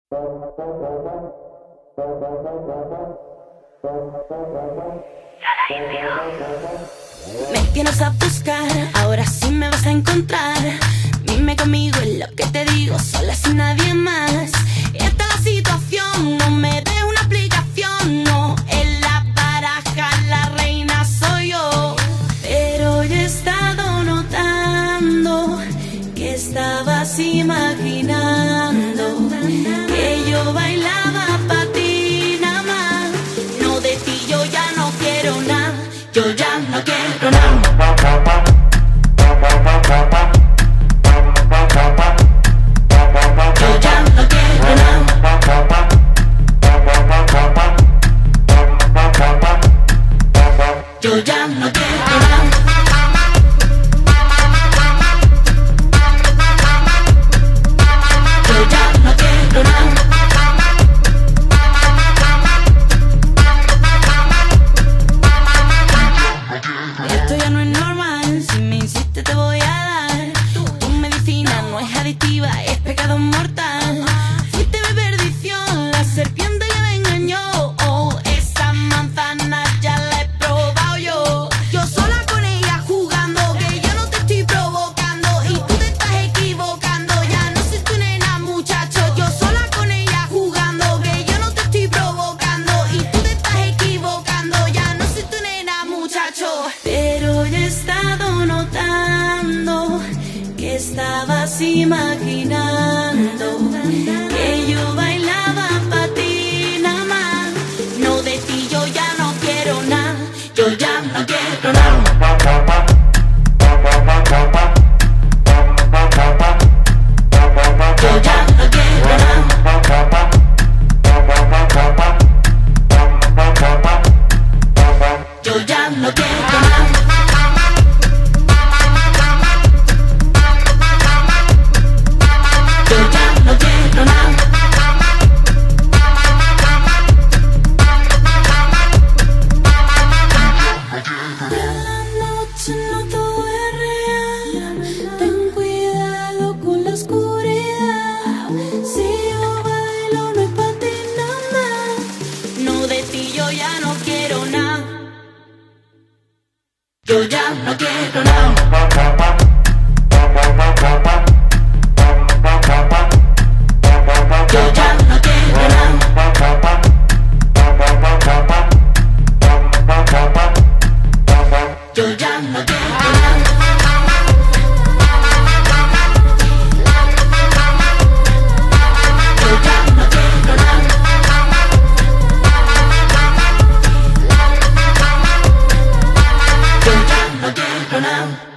Me tienes a buscar, ahora sí me vas a encontrar. Mime conmigo es lo que te digo, sola sin nadie más. Esta es la situación, no me des una explicación. No, en la baraja la reina soy yo. Pero yo he estado notando que estabas imaginando que yo bailaba pa' ti nada más. No, de ti yo ya no quiero nada. Yo ya no quiero nada. Yo ya no quiero nada. Yo ya no quiero nada. Yo ya no quiero nada. Esto ya no es normal, si me insistes te voy a dar. Tu medicina no es adictiva, es pecado mortal. Fuiste mi perdición, la serpiente que me engañó. Oh, esa manzana ya la he probado yo. Yo sola con ella jugando, que yo no te estoy provocando y tú te estás equivocando. Ya no soy tu nena, muchacho. Yo sola con ella jugando, que yo no te estoy provocando y tú te estás equivocando. Ya no soy tu nena, muchacho. Pero yo he estado notando que estabas imaginando que yo bailaba pa' ti nada más. No, de ti yo ya no quiero nada. Yo ya no quiero nada. Yo ya no quiero nada. Yo ya no quiero nada. Yo ya no quiero nada. En la noche no todo es real. Ten cuidado con la oscuridad. Si yo bailo no es pa' ti nada más. No, de ti yo ya no quiero nada. Yo ya no quiero nada. Yo ya no quiero nada. Yo ya no quiero nada. Yo ya no quiero nada. Yo ya no quiero nada.